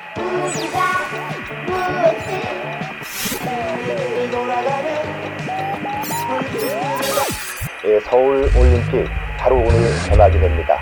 서울 올림픽 바로 오늘 개막이 됩니다.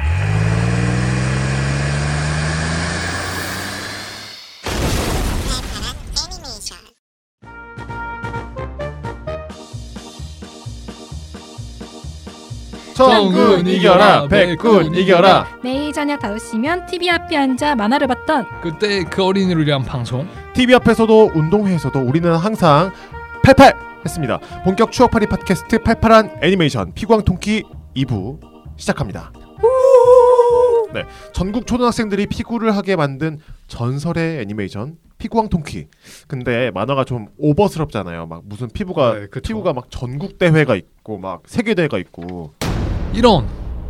정군 이겨라, 백군 이겨라. 매일 저녁 5시면 TV 앞에 앉아 만화를 봤던 그때 그 어린이를 위한 방송. TV 앞에서도 운동회에서도 우리는 항상 팔팔 했습니다. 본격 추억팔이 팟캐스트 팔팔한 애니메이션 피구왕통키 2부 시작합니다. 네, 전국 초등학생들이 피구를 하게 만든 전설의 애니메이션 피구왕통키. 근데 만화가 좀 오버스럽잖아요. 막 무슨 피구가 막 전국 대회가 있고 막 세계 대회가 있고. 이런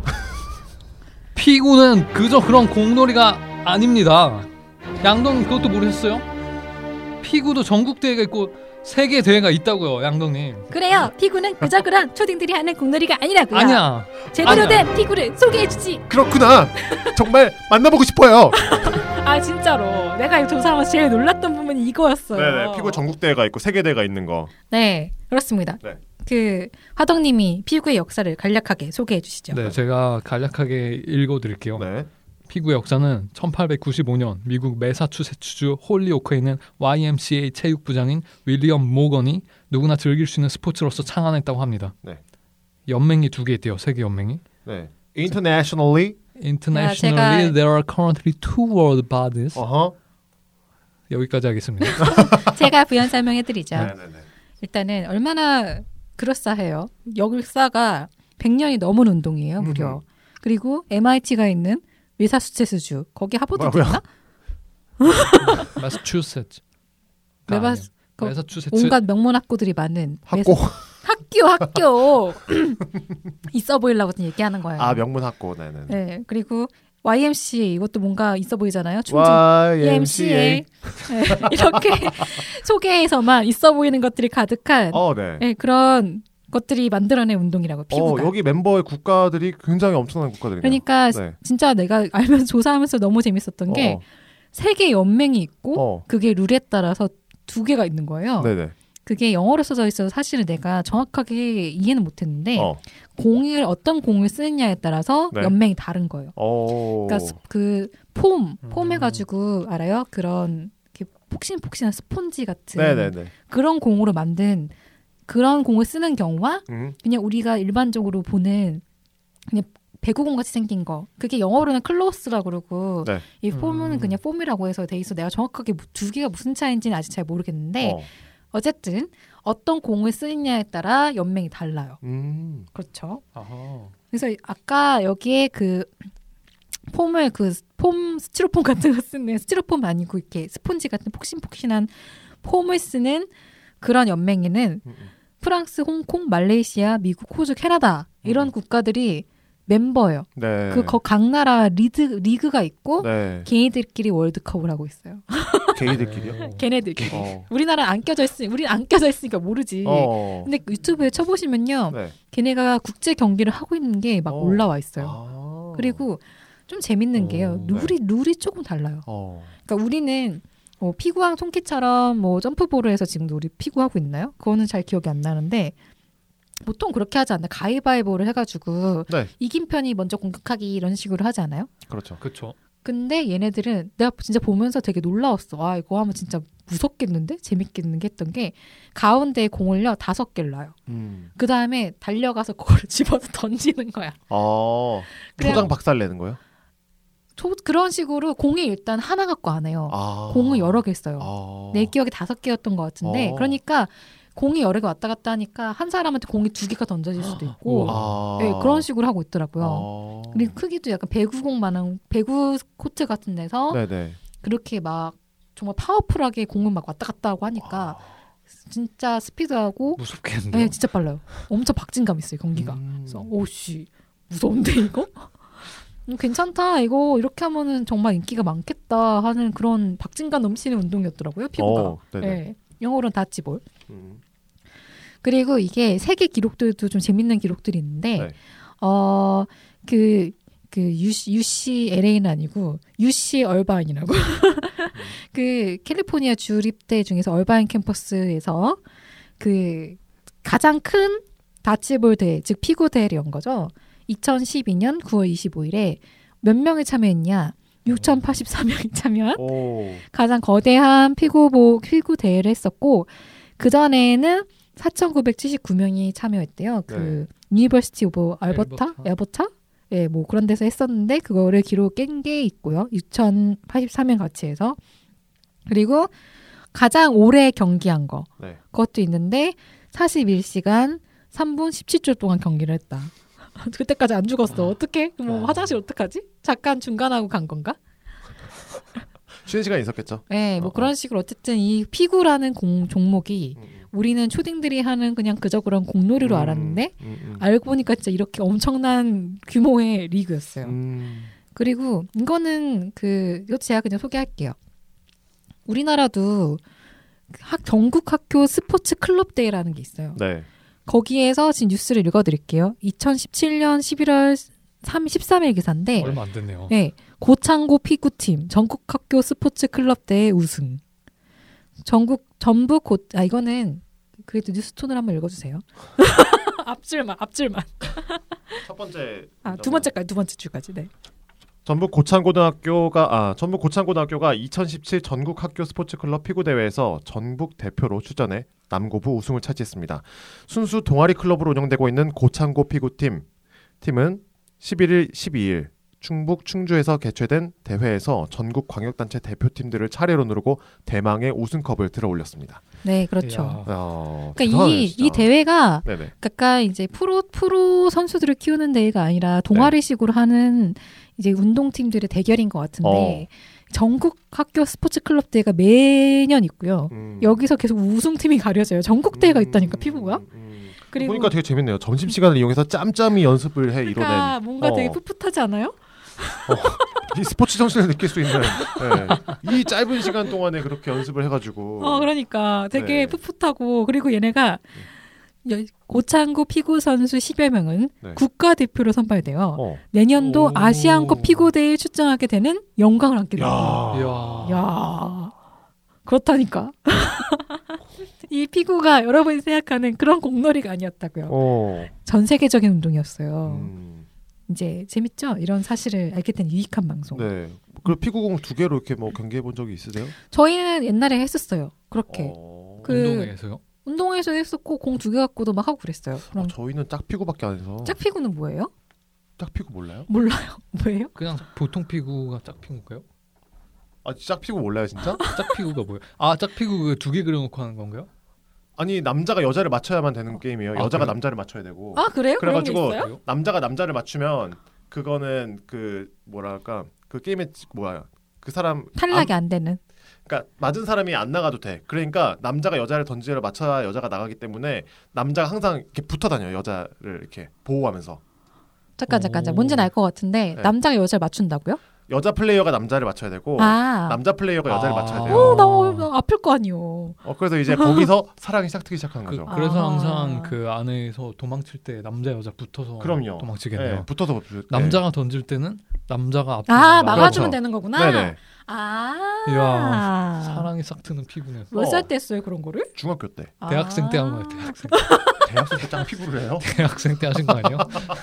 피구는 그저 그런 공놀이가 아닙니다. 양동 그것도 모르셨어요? 피구도 전국 대회가 있고 세계 대회가 있다고요, 양동님. 그래요. 피구는 그저 그런 초딩들이 하는 공놀이가 아니라고요. 아니야. 제대로 된 피구를 소개해주지. 그렇구나. 정말 만나보고 싶어요. 아 진짜로 내가 이거 조사하면서 제일 놀랐던 부분이 이거였어요. 네네, 피구 전국 대회가 있고 세계 대회가 있는 거. 네, 그렇습니다. 네. 그 화덕님이 피구의 역사를 간략하게 소개해 주시죠. 네, 제가 간략하게 읽어드릴게요. 네. 피구의 역사는 1895년 미국 매사추세츠주 홀리오크에 있는 YMCA 체육부장인 윌리엄 모건이 누구나 즐길 수 있는 스포츠로서 창안했다고 합니다. 네. 연맹이 두 개 있대요. 세계 연맹이. 네. Internationally, there are currently two world bodies. 여기까지 하겠습니다. 제가 부연 설명해드리죠. 네네네. 일단은 얼마나 그럴싸해요. 역사가 100년이 넘은 운동이에요. 무려. 그리고 MIT가 있는 매사추세츠주 거기 하버드도 있나? 마사추세츠. 매사추세츠. 온갖 명문 학교들이 많은 학교 있어 보이려고 얘기하는 거예요. 아, 명문 학교. 네네. 네, 그리고 YMCA 이것도 뭔가 있어 보이잖아요. YMCA. 네, 이렇게 소개에서만 있어 보이는 것들이 가득한 네. 네, 그런 것들이 만들어낸 운동이라고 피구가. 여기 멤버의 국가들이 굉장히 엄청난 국가들이네요. 그러니까 네. 진짜 내가 알면서 조사하면서 너무 재밌었던 게 세계 연맹이 있고 그게 룰에 따라서 두 개가 있는 거예요. 네네. 그게 영어로 써져 있어서 사실은 내가 정확하게 이해는 못했는데 어떤 공을 쓰느냐에 따라서 네. 연맹이 다른 거예요. 그러니까 그 폼 해가지고 알아요? 그런 폭신폭신한 스폰지 같은 네네네. 그런 공으로 만든 그런 공을 쓰는 경우와 그냥 우리가 일반적으로 보는 그냥 배구공 같이 생긴 거 그게 영어로는 클로스라고 그러고 네. 이 폼은 그냥 폼이라고 해서 돼 있어. 내가 정확하게 두 개가 무슨 차이인지는 아직 잘 모르겠는데 어쨌든 어떤 공을 쓰느냐에 따라 연맹이 달라요. 그렇죠. 아하. 그래서 아까 여기에 그 폼을 폼 스티로폼 같은 거 쓰는 스티로폼 아니고 이렇게 스폰지 같은 폭신폭신한 폼을 쓰는 그런 연맹에는 프랑스, 홍콩, 말레이시아, 미국, 호주, 캐나다 이런 국가들이 멤버예요. 네. 각 나라 리그가 있고 네. 걔네들끼리 월드컵을 하고 있어요. 걔네들끼리요? 걔네들끼리. 우리나라는 안 껴져 우리는 안 껴져 있으니까 모르지. 근데 유튜브에 쳐보시면요, 네. 걔네가 국제 경기를 하고 있는 게 막 올라와 있어요. 그리고 좀 재밌는 게요, 룰이 조금 달라요. 그러니까 우리는 피구왕 통키처럼 점프볼을 해서 지금도 우리 피구하고 있나요? 그거는 잘 기억이 안 나는데. 보통 그렇게 하지 않나? 가위바위보를 해가지고 네. 이긴 편이 먼저 공격하기 이런 식으로 하지 않아요? 그렇죠. 그렇죠. 근데 얘네들은 내가 진짜 보면서 되게 놀라웠어. 아, 이거 하면 진짜 무섭겠는데? 재밌겠는데? 했던 게 가운데에 공을요 5개를 놔요. 그 다음에 달려가서 그거를 집어서 던지는 거야. 초장 박살 내는 거예요? 그런 식으로 공이 일단 하나 갖고 안 해요. 공을 여러 개 써요. 내 기억에 5개였던 것 같은데 그러니까 공이 여러 개 왔다 갔다 하니까 한 사람한테 공이 2개가 던져질 수도 있고 네, 그런 식으로 하고 있더라고요. 그리고 크기도 약간 배구공만한 배구 코트 같은 데서 네네. 그렇게 막 정말 파워풀하게 공을 막 왔다 갔다 하고 하니까 진짜 스피드하고 무섭겠는데? 네, 진짜 빨라요. 엄청 박진감 있어요 경기가. 그래서 오씨 무서운데 이거? 괜찮다 이거 이렇게 하면은 정말 인기가 많겠다 하는 그런 박진감 넘치는 운동이었더라고요 피구가. 네. 영어로는 다치볼. 그리고 이게 세계 기록들도 좀 재밌는 기록들이 있는데 그 그 UCLA는 아니고 UC 얼바인이라고 그 캘리포니아 주립대 중에서 얼바인 캠퍼스에서 그 가장 큰 다치볼 대회, 즉 피구 대회를 연 거죠. 2012년 9월 25일에 몇 명이 참여했냐? 6,084명이 참여한 가장 거대한 피구 대회를 했었고 그 전에는 4,979명이 참여했대요. 그 유니버시티 오브 알버타? 예, 뭐 그런 데서 했었는데 그거를 기록 깬 게 있고요. 6,084명 같이해서 그리고 가장 오래 경기한 거 그것도 있는데 41시간 3분 17초 동안 경기를 했다. 그때까지 안 죽었어. 어떡해? 뭐 화장실 어떡하지? 잠깐 중간하고 간 건가? 쉬는 시간이 있었겠죠. 네, 뭐 그런 식으로 어쨌든 이 피구라는 종목이 우리는 초딩들이 하는 그냥 그저 그런 공놀이로 알았는데 알고 보니까 진짜 이렇게 엄청난 규모의 리그였어요. 그리고 이거는 이것도 제가 그냥 소개할게요. 우리나라도 전국 학교 스포츠 클럽 대회라는 게 있어요. 네. 거기에서 지금 뉴스를 읽어드릴게요. 2017년 11월 13일 기사인데 얼마 안 됐네요. 네, 고창고 피구팀 전국학교 스포츠 클럽 대회 우승. 이거는 그래도 뉴스톤을 한번 읽어주세요. 앞줄만. 첫 번째. 두 번째 줄까지. 네. 전북 고창고등학교가 2017 전국 학교 스포츠 클럽 피구 대회에서 전북 대표로 출전해 남고부 우승을 차지했습니다. 순수 동아리 클럽으로 운영되고 있는 고창고 피구팀은 11일, 12일 충북 충주에서 개최된 대회에서 전국 광역단체 대표팀들을 차례로 누르고 대망의 우승컵을 들어올렸습니다. 네, 그렇죠. 그러니까 이 대회가 약간 이제 프로 선수들을 키우는 대회가 아니라 동아리식으로 하는 이제 운동팀들의 대결인 것 같은데 전국 학교 스포츠 클럽 대회가 매년 있고요. 여기서 계속 우승팀이 가려져요. 전국 대회가 있다니까 피부가. 그리고 보니까 되게 재밌네요. 점심시간을 이용해서 짬짬이 연습을 해 그러니까 이뤄낸. 뭔가 되게 풋풋하지 않아요? 이 스포츠 정신을 느낄 수 있는 이 짧은 시간 동안에 그렇게 연습을 해가지고 그러니까 되게 풋풋하고 그리고 얘네가 고창고 피구 선수 10여 명은 국가대표로 선발돼요. 내년도 아시안컵 피구대회에 출전하게 되는 영광을 안게 됩니다. 야, 그렇다니까. 이 피구가 여러분이 생각하는 그런 공놀이가 아니었다고요. 전 세계적인 운동이었어요. 이제 재밌죠? 이런 사실을 알게 된 유익한 방송. 네. 그 피구공 2개로 이렇게 뭐 경기해 본 적이 있으세요? 저희는 옛날에 했었어요. 그렇게. 운동회에서요? 운동회에서 했었고 공 2개 갖고도 막 하고 그랬어요. 그럼 저희는 짝피구밖에 안 해서. 짝피구는 뭐예요? 짝피구 몰라요? 몰라요. 뭐예요? 그냥 보통 피구가 짝피구인가요? 짝피구 몰라요 진짜? 짝피구가 뭐예요? 짝피구 2개 그려놓고 하는 건가요? 아니 남자가 여자를 맞춰야만 되는 게임이에요. 여자가 그래요? 남자를 맞춰야 되고. 그래요? 그래가지고 그런 게 있어요? 남자가 남자를 맞추면 그거는 그 게임의 그 사람 탈락이 안 되는. 그러니까 맞은 사람이 안 나가도 돼. 그러니까 남자가 여자를 던지를 맞춰야 여자가 나가기 때문에 남자가 항상 이렇게 붙어 다녀요. 여자를 이렇게 보호하면서. 잠깐. 뭔지는 알 것 같은데 남자가 여자를 맞춘다고요? 여자 플레이어가 남자를 맞춰야 되고 남자 플레이어가 여자를 맞춰야 돼요. 나 아플 거 아니요. 그래서 이제 거기서 사랑이 시작한 거죠. 그래서 항상 그 안에서 도망칠 때 남자 여자 붙어서 도망치겠네요. 네, 붙어서 남자가 던질 때는 남자가 앞으로 막아주면 되는 거구나. 네네. 이야, 사랑이 싹 트는 피부네요. 몇 살 때 했어요 그런 거를? 중학교 때. 대학생 때 한 거예요. 대학생 때 짱피부를 해요? 대학생 때 하신 거 아니에요?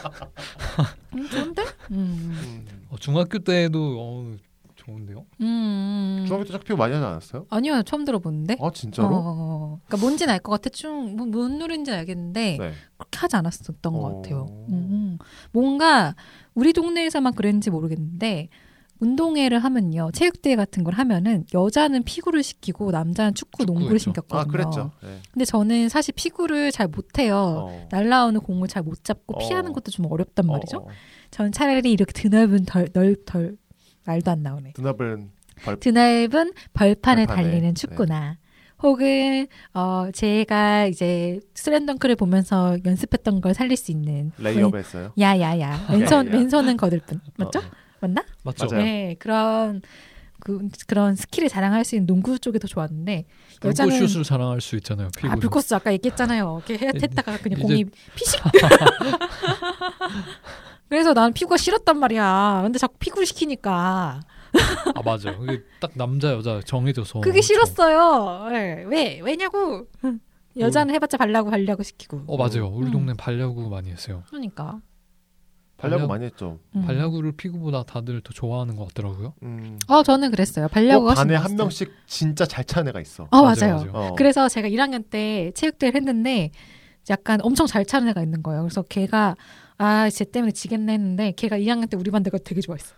좋은데? 중학교 때도 좋은데요? 중학교 때 짝피부 많이 하지 않았어요? 아니요, 처음 들어보는데. 진짜로? 그러니까 뭔지는 알 것 같아. 뭔 노래인지는 알겠는데 그렇게 하지 않았었던 것 같아요. 뭔가 우리 동네에서만 그랬는지 모르겠는데 운동회를 하면요, 체육대회 같은 걸 하면은 여자는 피구를 시키고 남자는 축구 농구를 시켰거든요. 그랬죠. 네. 근데 저는 사실 피구를 잘 못해요. 날라오는 공을 잘 못 잡고 피하는 것도 좀 어렵단 말이죠. 저는 차라리 이렇게 드넓은 말도 안 나오네. 드넓은 벌판에 달리는 축구나 혹은 제가 이제 슬램덩크를 보면서 연습했던 걸 살릴 수 있는 레이업 했어요? 야야야 왼손은 거들 뿐 맞죠? 맞나? 맞죠. 네, 그런 스킬을 자랑할 수 있는 농구 쪽이 더 좋았는데 여자는 불꽃슛을 자랑할 수 있잖아요. 불꽃슛 아까 얘기했잖아요. 이렇게 했다가 그냥 공이 피식. 그래서 난 피구가 싫었단 말이야. 근데 자꾸 피구를 시키니까. 아 맞아. 그게 딱 남자 여자 정해져서. 그게 싫었어요. 네. 왜냐고. 여자는 해봤자 발야구 시키고. 맞아요. 우리 동네 발야구 많이 했어요. 그러니까. 발야구 많이 했죠. 발야구를 피구보다 다들 더 좋아하는 것 같더라고요. 저는 그랬어요. 발야구가 반에 한 명씩 진짜 잘 차는 애가 있어. 맞아요. 그래서 제가 1학년 때 체육대회를 했는데 약간 엄청 잘 차는 애가 있는 거예요. 그래서 걔가 쟤 때문에 지겠네 했는데 걔가 2학년 때 우리 반 내가 되게 좋아했어.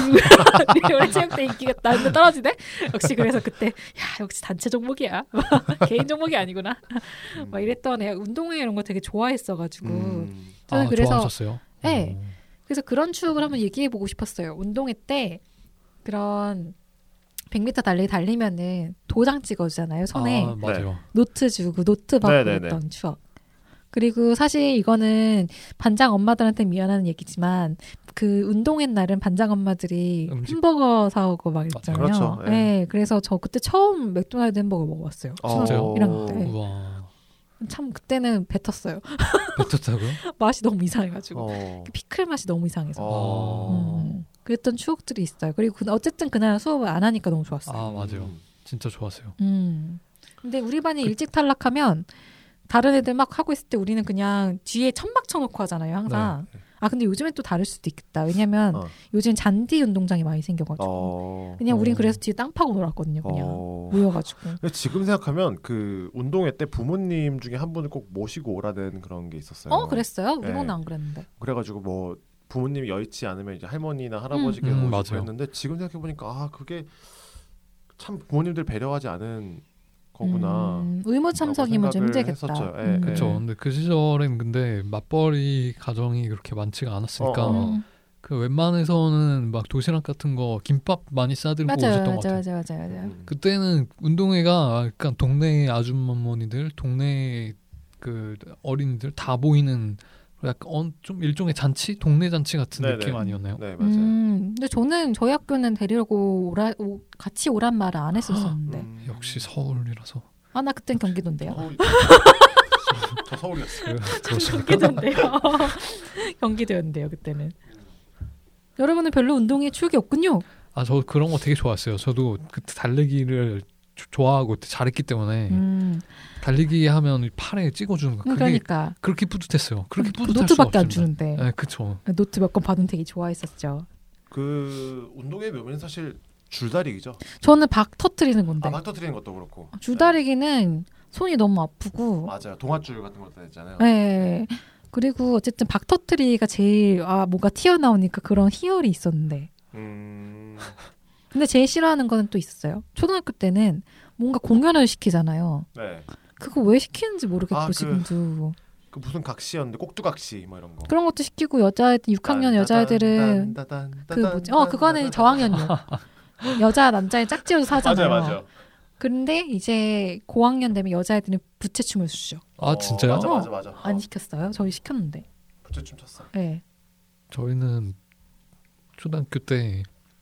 우리 체육대회 인기겠다. 근데 떨어지네? 역시 그래서 그때 역시 단체 종목이야. 개인 종목이 아니구나. 막 이랬던 애가 운동회 이런 거 되게 좋아했어가지고 저는 그래서 좋아하셨어요? 네. 그래서 그런 추억을 한번 얘기해보고 싶었어요. 운동회 때 그런 100m 달리면은 도장 찍어주잖아요. 손에. 맞아요. 노트 주고 노트 받고 그랬던 추억. 그리고 사실 이거는 반장 엄마들한테 미안한 얘기지만 그 운동회 날은 반장 엄마들이 햄버거 사오고 막 있잖아요. 그렇죠. 네. 그래서 저 그때 처음 맥도날드 햄버거 먹어봤어요. 진짜요? 1학년 때. 우와. 참 그때는 뱉었어요. 뱉었다고요? 맛이 너무 이상해가지고 피클 맛이 너무 이상해서 그랬던 추억들이 있어요. 그리고 어쨌든 그날 수업을 안 하니까 너무 좋았어요. 맞아요. 진짜 좋았어요. 근데 우리 반이 일찍 탈락하면 다른 애들 막 하고 있을 때 우리는 그냥 뒤에 천막 쳐놓고 하잖아요. 항상. 네. 근데 요즘엔 또 다를 수도 있겠다. 왜냐면 요즘 잔디 운동장이 많이 생겨가지고 그냥 우린 그래서 뒤에 땅 파고 놀았거든요. 그냥 모여가지고. 지금 생각하면 그 운동회 때 부모님 중에 한 분을 꼭 모시고 오라는 그런 게 있었어요. 그랬어요? 우리 동네 안 그랬는데. 그래가지고 뭐 부모님이 여의치 않으면 이제 할머니나 할아버지께 모시고 했는데 지금 생각해보니까 그게 참 부모님들 배려하지 않은 거구나. 의무 참석이면 좀 힘들겠다. 그렇죠. 근데 그 시절엔 근데 맞벌이 가정이 그렇게 많지가 않았으니까 그 웬만해서는 막 도시락 같은 거 김밥 많이 싸들고 오셨던 것 같아요. 맞아요. 그때는 운동회가 약간 동네 아줌마머니들, 동네 그 어린이들 다 모이는 약간 좀 일종의 잔치, 동네 잔치 같은 느낌 아니었나요? 네, 맞아요. 근데 저희 학교는 데리려고 같이 오란 말을 안 했었었는데. 역시 서울이라서. 나 그땐 경기도인데요. 저 서울이었어요. 경기도인데요. 경기도였는데요, 그때는. 여러분은 별로 운동에 추억이 없군요. 저 그런 거 되게 좋아했어요. 저도 그때 달리기를 좋아하고 잘했기 때문에 달리기 하면 팔에 찍어주는 거 그러니까 그렇게 뿌듯했어요. 그렇게 뿌듯할 노트밖에 안 주는데. 네, 그렇죠. 노트 몇 건 받으면 되게 좋아했었죠. 그 운동의 묘미는 사실 줄다리기죠. 저는 박 터트리는 건데. 박 터트리는 것도 그렇고. 줄다리기는 손이 너무 아프고. 맞아요. 동아줄 같은 것도 있잖아요. 네. 그리고 어쨌든 박 터트리기가 제일 뭔가 튀어나오니까 그런 희열이 있었는데. 근데 제일 싫어하는 거는 또 있었어요. 초등학교 때는 뭔가 공연을 시키잖아요. 네. 그거 왜 시키는지 모르겠고 지금도. 그 무슨 각시였는데 꼭두각시 뭐 이런 거. 그런 것도 시키고 6학년 여자애들은 그 뭐지? 그거는 저학년이요. 여자 남자애 짝지어서 하잖아요. 맞아요. 그런데 이제 고학년 되면 여자애들은 부채춤을 추죠. 진짜요? 맞아. 안 시켰어요? 저희 시켰는데. 부채춤 췄어. 네. 저희는 초등학교 때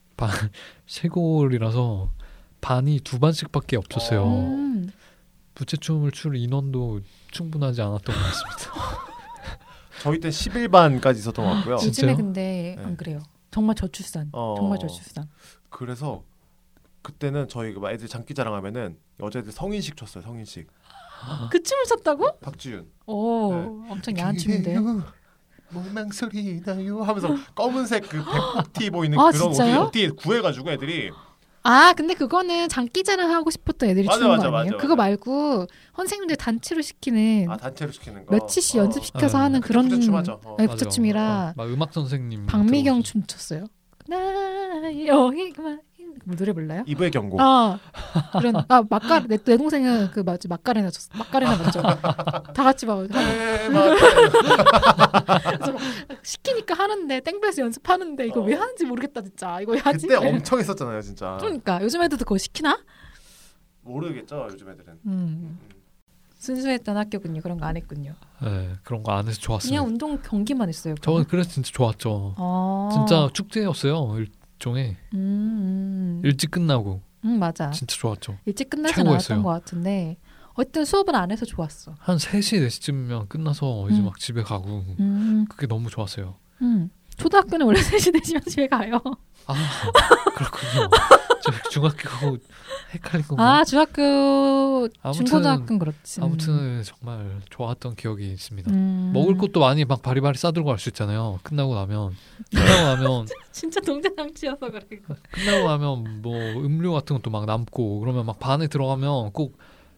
쇄골이라서 반이 2반씩밖에 없었어요. 부채춤을 출 인원도 충분하지 않았던 것 같습니다. 저희 때 11반까지 있었던 것 같고요. 요즘에 근데 안 그래요. 정말 저출산. 정말 저출산. 그래서 그때는 저희 애들 장기자랑하면은 여자애들 성인식 췄어요. 성인식. 그 춤을 췄다고? 박지윤. 엄청 야한 춤인데요. 몽망소리 나요 하면서 검은색 그 백티 보이는 그런 옷을 어디에 구해가지고 애들이. 근데 그거는 장기자랑 하고 싶었던 애들이 추는 거 아니에요? 그거 말고 선생님들 단체로 시키는 단체로 시키는 거 며칠씩 연습시켜서 하는 그런 부채춤하죠. 부채춤이라 음악 선생님 박미경 춤 췄어요. 나 여기만 노래 불러요? 이브의 경고. 그런 내 동생은 그 맞지 마카레나 쳤어. 마카레나 맞죠? 다 같이 막 시키니까 하는데 땡볕에서 연습하는데 이거 왜 하는지 모르겠다 진짜. 이거 해야지. 그때 엄청 했었잖아요, 진짜. 그러니까 요즘 애들도 그거 시키나? 모르겠죠, 요즘 애들은. 순수했던 학교군요. 그런 거 안 했군요. 네, 그런 거 안 해서 좋았어요. 그냥 운동 경기만 했어요. 저는 그래서 진짜 좋았죠. 진짜 축제였어요. 일종의 일찍 끝나고. 맞아. 진짜 좋았죠. 일찍 끝나지 않았던 것 같은데 어쨌든 수업은 안 해서 좋았어. 한 3시 4시쯤이면 끝나서 이제 막 집에 가고 그게 너무 좋았어요. 초등학교는 원래 3시 4시면 집에 가요. 아 그렇군요. 저 중학교 헷갈린 건가? 아 중학교 중고등학교는 그렇지. 아무튼 정말 좋았던 기억이 있습니다. 먹을 것도 많이 막 바리바리 싸들고 갈 수 있잖아요. 끝나고 나면 진짜 동대남치여서 그래. 끝나고 나면 뭐 음료 같은 것도 막 남고 그러면 막 반에 들어가면 꼭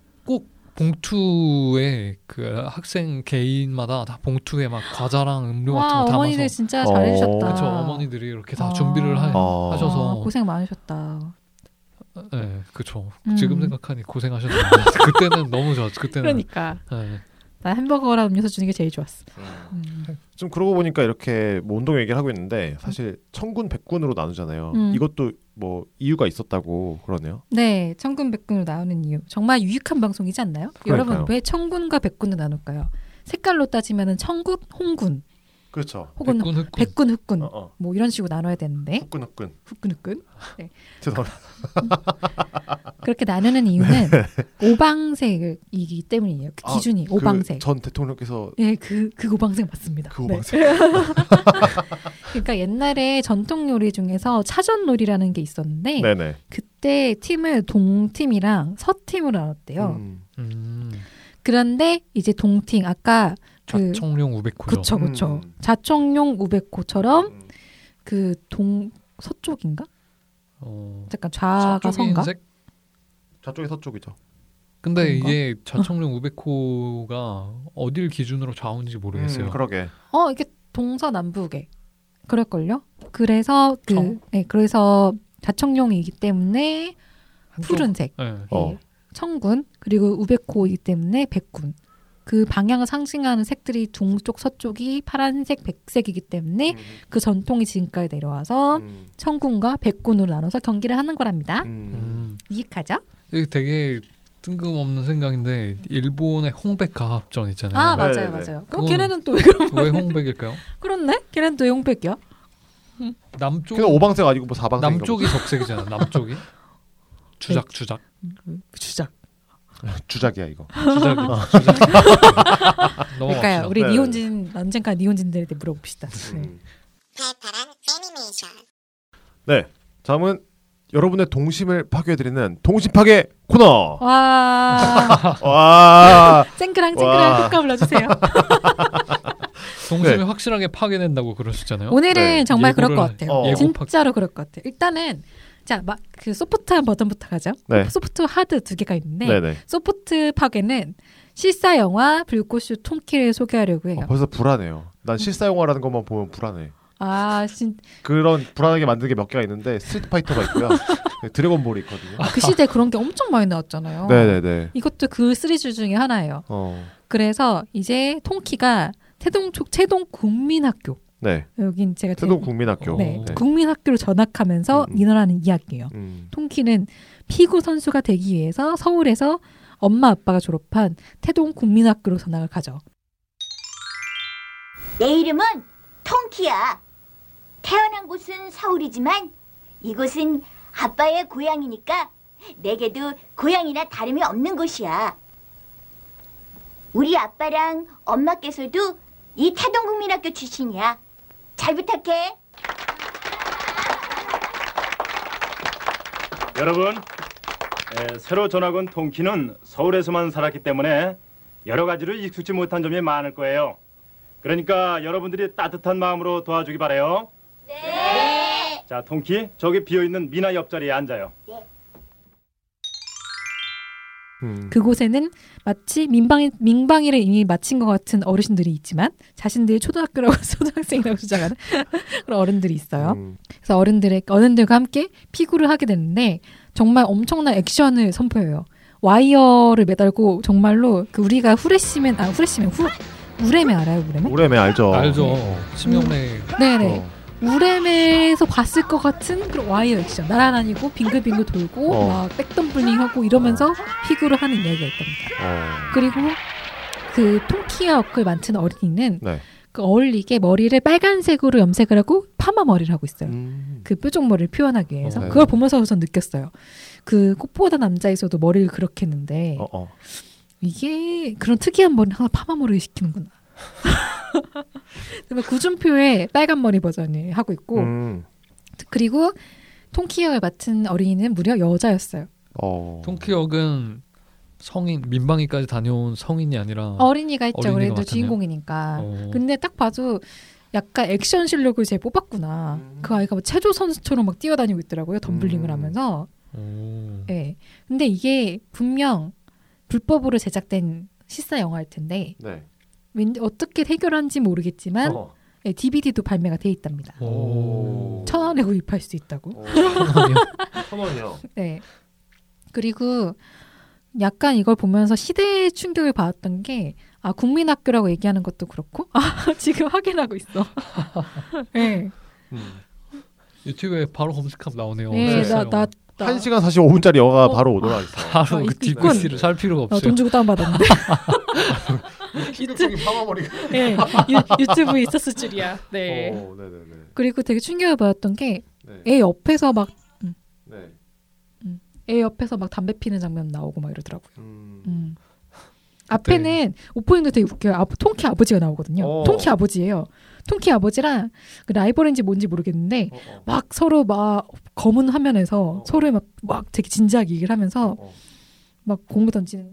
봉투에 그 학생 개인마다 다 봉투에 막 과자랑 음료 같은 거 담아서. 어머니들 진짜 잘해주셨다. 그렇죠. 어머니들이 이렇게 다 준비를 하셔서 고생 많으셨다. 네, 그렇죠. 지금 생각하니 고생하셨는데 그때는 너무 좋았죠. 그때는. 그러니까. 네. 난 햄버거랑 음료수 주는 게 제일 좋았어. 좀 그러고 보니까 이렇게 뭐 운동 얘기를 하고 있는데 사실 천군 백군으로 나누잖아요. 이것도 뭐 이유가 있었다고 그러네요. 네, 천군 백군으로 나누는 이유 정말 유익한 방송이지 않나요? 그러니까요. 여러분 왜 천군과 백군을 나눌까요? 색깔로 따지면은 천군, 홍군, 그렇죠. 혹은 백군, 흑군 뭐 이런 식으로 나눠야 되는데 흑군. 네. 죄송합니다. 그렇게 나누는 이유는 오방색이기 때문이에요. 그 기준이 오방색. 전 대통령께서 그 오방색 맞습니다. 그 오방색. 네. 그러니까 옛날에 전통 요리 중에서 차전놀이라는 게 있었는데 네네. 그때 팀을 동팀이랑 서팀으로 나눴대요. 그런데 이제 동팀 아까 자청룡 우백호죠. 그렇죠. 자청룡 우백호처럼 그 서쪽인가? 잠깐 좌가 선가? 좌쪽이 서쪽이죠. 근데 이게 자청룡 우백호가 어딜 기준으로 좌우인지 모르겠어요. 그러게. 이게 동서남북에 그럴걸요? 그래서 그래서 자청룡이기 때문에 푸른색, 청군 그리고 우백호이기 때문에 백군. 그 방향을 상징하는 색들이 동쪽 서쪽이 파란색, 백색이기 때문에 그 전통이 지금까지 내려와서 청군과 백군으로 나눠서 경기를 하는 거랍니다. 이익하죠? 이게 되게 뜬금없는 생각인데 일본의 홍백가합전 있잖아요. 아 맞아요. 그럼 걔네는 또 왜 홍백일까요? 그렇네. 걔네는 또 왜 홍백이야? 남쪽 걔는 5방색 아니고 뭐 4방색. 남쪽이 적색이잖아. 남쪽이 주작. 주작이야 이거. 주작. 그러니까요. 우리 니혼진 언젠가 니혼진들한테 물어봅시다. 팔팔한 애니메이션. 네, 다음은 여러분의 동심을 파괴해드리는 동심 파괴 코너. 와. 쨍그랑 효과 불러주세요. 동심이 확실하게 파괴된다고 그러셨잖아요. 오늘은 정말 그럴 것 같아요. 진짜로 그럴 것 같아요. 일단은 자, 그 소프트한 버전부터 가죠. 소프트 하드 두 개가 있는데 소프트 파괴는 실사 영화 불꽃슈 톰키를 소개하려고 해요. 벌써 불안해요. 난 실사 영화라는 것만 보면 불안해. 그런 불안하게 만든 게 몇 개가 있는데 스트리트 파이터가 있고요. 드래곤볼이 있거든요. 그 시대에 그런 게 엄청 많이 나왔잖아요. 네네네. 이것도 그 시리즈 중에 하나예요. 그래서 이제 톰키가 태동 국민학교. 네. 여긴 제가 태동 국민학교. 네. 국민학교로 전학하면서 일어나는 이야기예요. 톰키는 피구 선수가 되기 위해서 서울에서 엄마 아빠가 졸업한 태동 국민학교로 전학을 가죠. 내 이름은 톰키야. 태어난 곳은 서울이지만 이곳은 아빠의 고향이니까 내게도 고향이나 다름이 없는 곳이야. 우리 아빠랑 엄마께서도 이 태동국민학교 출신이야. 잘 부탁해. 여러분, 새로 전학 온 톰키는 서울에서만 살았기 때문에 여러 가지로 익숙지 못한 점이 많을 거예요. 그러니까 여러분들이 따뜻한 마음으로 도와주기 바래요. 네. 자, 톰키, 저기 비어있는 미나 옆자리에 앉아요. 네. 그곳에는 마치 민방위를 이미 마친 것 같은 어르신들이 있지만 자신들이 초등학생이라고 주장하는 그런 어른들이 있어요. 그래서 어른들과 함께 피구를 하게 되는데 정말 엄청난 액션을 선보여요. 와이어를 매달고 정말로 그 우리가 우레메 알아요? 우레메 알죠. 심영래. 네네. 우레메에서 봤을 것 같은 그런 와이어 액션. 날아다니고 빙글빙글 돌고 막 백덤블링하고 이러면서 피구를 하는 이야기가 있답니다. 그리고 그 톰키의 역을 맡은 어린이는 그 어울리게 머리를 빨간색으로 염색을 하고 파마 머리를 하고 있어요. 그 뾰족머리를 표현하기 위해서. 그걸 보면서 우선 느꼈어요. 그 꽃보다 남자에서도 머리를 그렇게 했는데 이게 그런 특이한 머리는 항상 파마 머리를 시키는구나. 구준표의 빨간 머리 버전을 하고 있고 그리고 통키 역을 맡은 어린이는 무려 여자였어요. 통키 역은 성인 민방위까지 다녀온 성인이 아니라 어린이가 있죠. 그래도 주인공이니까. 근데 딱 봐도 약간 액션 실력을 제일 뽑았구나. 그 아이가 뭐 체조 선수처럼 막 뛰어다니고 있더라고요. 덤블링을 하면서. 네. 근데 이게 분명 불법으로 제작된 시사 영화일 텐데 왠지 어떻게 해결한지 모르겠지만 네, DVD도 발매가 돼 있답니다. 1,000원에 구입할 수 있다고. 1,000원이요? 네. 그리고 약간 이걸 보면서 시대의 충격을 받았던 게 국민학교라고 얘기하는 것도 그렇고 지금 확인하고 있어. 네. 유튜브에 바로 검색하면 나오네요. 네, 나 1시간 45분짜리 영화가 바로 오더라. 바로 그 DVD를 살 필요가 없어요. 돈 주고 다운받았는데. 유튜브 파마머리가. 네, 유튜브에 있었을 줄이야. 네. 그리고 되게 충격을 받았던 게 애 옆에서 막 애 옆에서 막 담배 피는 장면 나오고 막 이러더라고요. 앞에는 오프닝도 되게 웃겨요. 통키 아버지가 나오거든요. 통키 아버지예요. 통키 아버지랑 그 라이벌인지 뭔지 모르겠는데 막 서로 막 검은 화면에서 서로 막 되게 진지하게 얘기를 하면서 막 공을 던지는.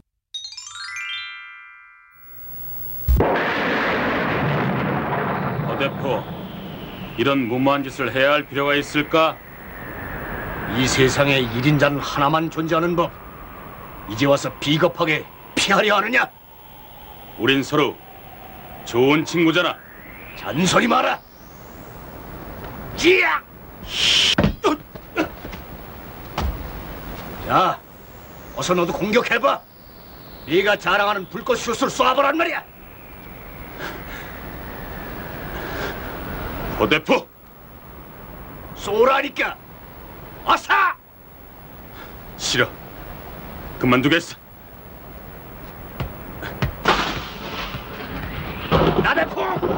대표, 이런 무모한 짓을 해야 할 필요가 있을까? 이 세상에 1인자는 하나만 존재하는 법. 이제 와서 비겁하게 피하려 하느냐? 우린 서로 좋은 친구잖아. 잔소리 마라. 지야! 자, 어서 너도 공격해봐. 네가 자랑하는 불꽃 슛을 쏴보란 말이야. 대표, 쏘라니까. 어서! 싫어. 그만두겠어. 나 대포!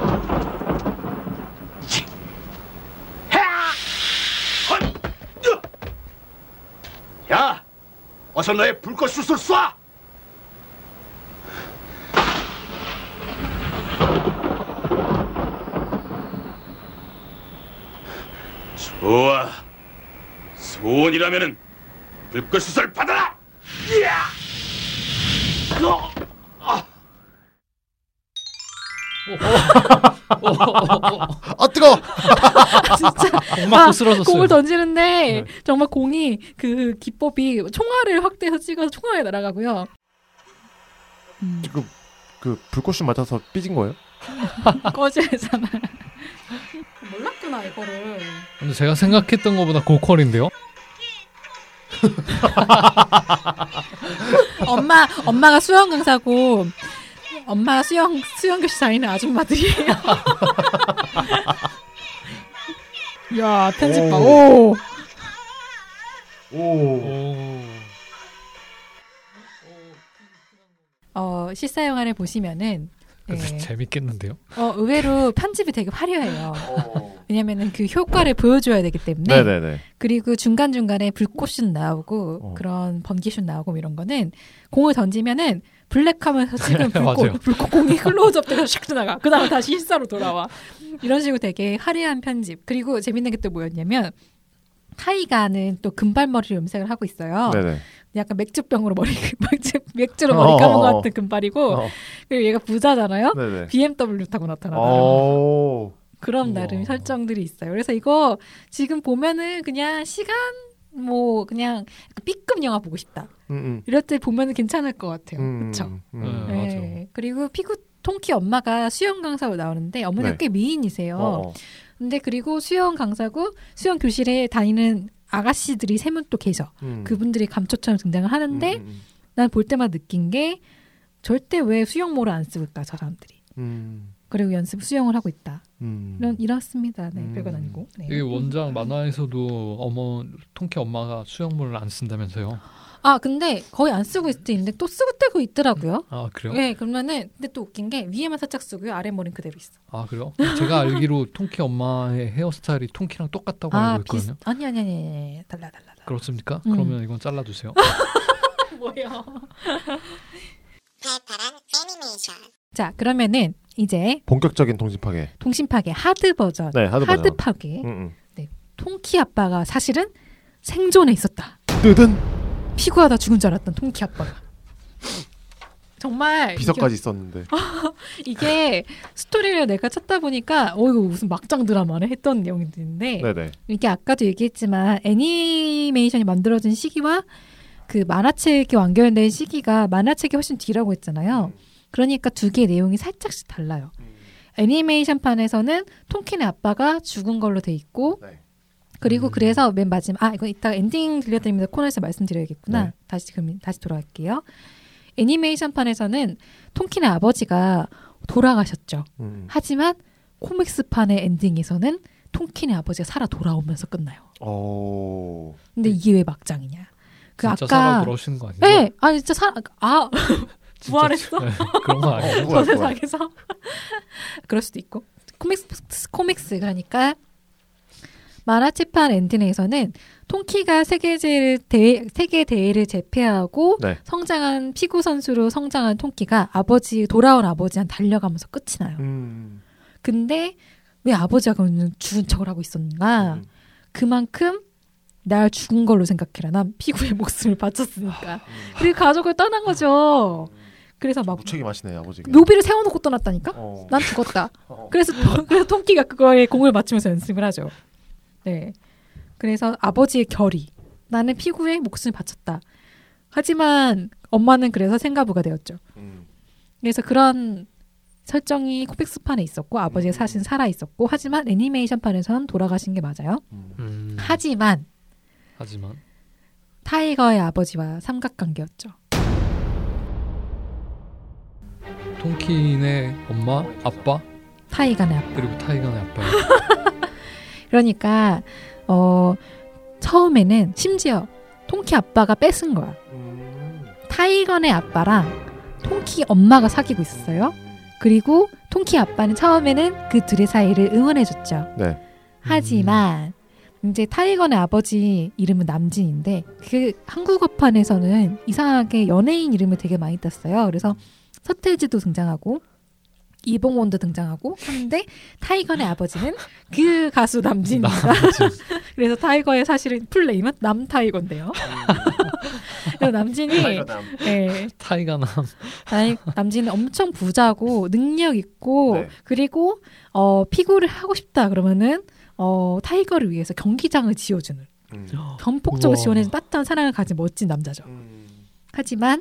야! 어서 너의 불꽃 슛을 쏴! 좋아. 소원이라면은 불꽃슛을 받아라. 이야! 뜨거. 진짜 공맞고 쓰러졌어요. 공을 던지는데 정말 공이 그 기법이 총알을 확대해서 찍어서 총알이 날아가고요. 지금 그 불꽃슛 맞아서 삐진 거예요? 꺼지잖아. 몰랐구나 이거를. 근데 제가 생각했던 것보다 고퀄인데요. 엄마가 수영 강사고 엄마가 수영 교실 다니는 아줌마들이에요. 야 편집 봐. 실사 영화를 보시면은 재밌겠는데요? 의외로 편집이 되게 화려해요. 왜냐면은 그 효과를 보여줘야 되기 때문에. 네네네. 그리고 중간중간에 불꽃슛 나오고 그런 번개슛 나오고 이런 거는 공을 던지면은 블랙하면서 지금 불꽃 공이 클로즈업 돼서 샥 나가. 그 다음에 다시 실사로 돌아와. 이런 식으로 되게 화려한 편집. 그리고 재밌는 게 또 뭐였냐면 타이가는 또 금발머리를 염색을 하고 있어요. 네네. 약간 맥주병으로 맥주로 머리 감은 것 같은 금발이고 그리고 얘가 부자잖아요. 네네. BMW 타고 나타나요. 그런 나름 설정들이 있어요. 그래서 이거 지금 보면은 그냥 시간 그냥 B급 영화 보고 싶다. 이럴 때 보면은 괜찮을 것 같아요. 그렇죠? 네. 그리고 통키 엄마가 수영 강사로 나오는데 어머니가 꽤 미인이세요. 근데 그리고 수영 강사고 수영 교실에 다니는 아가씨들이 3명 또 계셔. 그분들이 감초처럼 등장을 하는데 난 볼 때마다 느낀 게 절대 왜 수영모를 안 쓰을까 저 사람들이. 그리고 수영을 하고 있다. 이렇습니다. 네, 별건 아니고. 네. 이 원작 만화에서도 통키 엄마가 수영모를 안 쓴다면서요? 근데 거의 안 쓰고 있을 때 있는데 또 쓰고 떼고 있더라고요. 그래요? 네, 그러면은 근데 또 웃긴 게 위에만 살짝 쓰고요, 아래 머리는 그대로 있어. 그래요? 제가 알기로 통키 엄마의 헤어스타일이 통키랑 똑같다고 알고 있거든요. 아니, 달라. 그렇습니까? 그러면 이건 잘라주세요. 뭐요? 팔팔한 애니메이션. 자, 그러면은 이제 본격적인 동심 파괴 하드 버전. 네, 하드 파괴. 네, 통키 아빠가 사실은 생존에 있었다. 뜨든 피구하다 죽은 줄 알았던 통키 아빠가. 정말 비석까지 있었는데 이게 스토리를 내가 찾다 보니까 이거 무슨 막장 드라마를 했던 내용인데 네네. 이게 아까도 얘기했지만 애니메이션이 만들어진 시기와 그 만화책이 완결된 시기가 만화책이 훨씬 뒤라고 했잖아요. 그러니까 두 개의 내용이 살짝씩 달라요. 애니메이션판에서는 통키네 아빠가 죽은 걸로 돼 있고 네. 그리고 그래서 맨 마지막 이거 이따 엔딩 들려드리면서 코너에서 말씀드려야겠구나. 네. 다시 돌아갈게요. 애니메이션판에서는 통키네 아버지가 돌아가셨죠. 하지만 코믹스판의 엔딩에서는 통키네 아버지가 살아 돌아오면서 끝나요. 근데 이게 왜 막장이냐? 그 진짜 아까 살아 돌아오시는 거 아니에요? 네, 아니 진짜 부활했어? 네, 그런 거 아니에요? 저 세상에서 그럴 수도 있고 코믹스 그러니까 만화책판 엔딩에서는 통키가 세계 대회를 제패하고 네. 성장한 피구 선수로 성장한 통키가 돌아온 아버지한테 달려가면서 끝이 나요. 근데 왜 아버지가 그러면 죽은 척을 하고 있었는가? 그만큼 날 죽은 걸로 생각해라. 난 피구의 목숨을 바쳤으니까. 그리고 가족을 떠난 거죠. 그래서 막 무책임하시네 아버지가. 묘비를 세워놓고 떠났다니까? 난 죽었다. 그래서 통키가 그거에 공을 맞추면서 연습을 하죠. 네. 그래서 아버지의 결의. 나는 피구에 목숨을 바쳤다. 하지만 엄마는 그래서 생가부가 되었죠. 그래서 그런 설정이 코믹스판에 있었고 아버지가 사실 살아 있었고 하지만 애니메이션판에서는 돌아가신 게 맞아요. 하지만 타이거의 아버지와 삼각관계였죠. 통키네 엄마, 아빠, 타이거네 아빠. 그리고 타이거네 아빠. 그러니까 처음에는 심지어 통키 아빠가 뺏은 거야. 타이거네 아빠랑 통키 엄마가 사귀고 있었어요. 그리고 통키 아빠는 처음에는 그 둘의 사이를 응원해줬죠. 네. 하지만 이제 타이거네 아버지 이름은 남진인데 그 한국어판에서는 이상하게 연예인 이름을 되게 많이 땄어요. 그래서 서태지도 등장하고 이봉원도 등장하고 하는데 타이거네 아버지는 그 가수 남진입니다. 그래서 타이거의 사실은 풀네임은 남타이거인데요. 그래서 남진이 타이거남. 남진은 엄청 부자고 능력 있고 네. 그리고 피구를 하고 싶다 그러면은 타이거를 위해서 경기장을 지어주는 전폭적으로 지원해준 따뜻한 사랑을 가진 멋진 남자죠. 하지만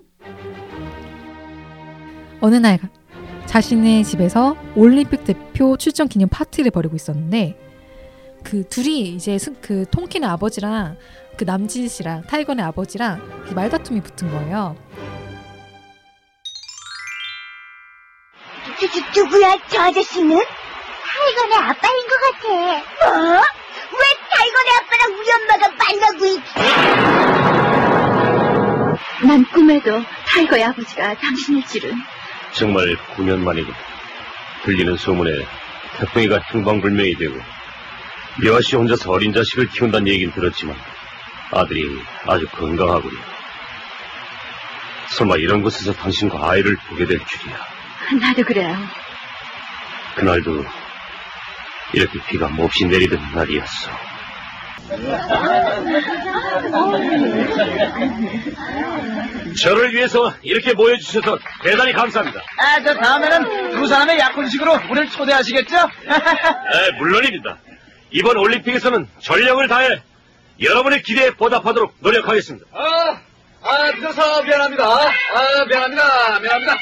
어느 날 자신의 집에서 올림픽 대표 출전 기념 파티를 벌이고 있었는데 그 둘이 이제 그 통키네 아버지랑 그 남진 씨랑 타이거네 아버지랑 말다툼이 붙은 거예요. 누구야 저 아저씨는? 타이거네 아빠인 것 같아. 뭐? 왜 타이거네 아빠랑 우리 엄마가 만나고 있지? 난 꿈에도 타이거의 아버지가 당신일지는. 정말 9년 만이군. 들리는 소문에 태풍이가 행방불명이 되고 미화씨 혼자서 어린 자식을 키운다는 얘기는 들었지만 아들이 아주 건강하구려. 설마 이런 곳에서 당신과 아이를 보게 될 줄이야. 나도 그래요. 그날도 이렇게 비가 몹시 내리던 날이었어. 저를 위해서 이렇게 모여주셔서 대단히 감사합니다. 저 다음에는 두 사람의 약혼식으로 우리를 초대하시겠죠? 네, 물론입니다. 이번 올림픽에서는 전력을 다해 여러분의 기대에 보답하도록 노력하겠습니다. 늦어서 미안합니다. 미안합니다.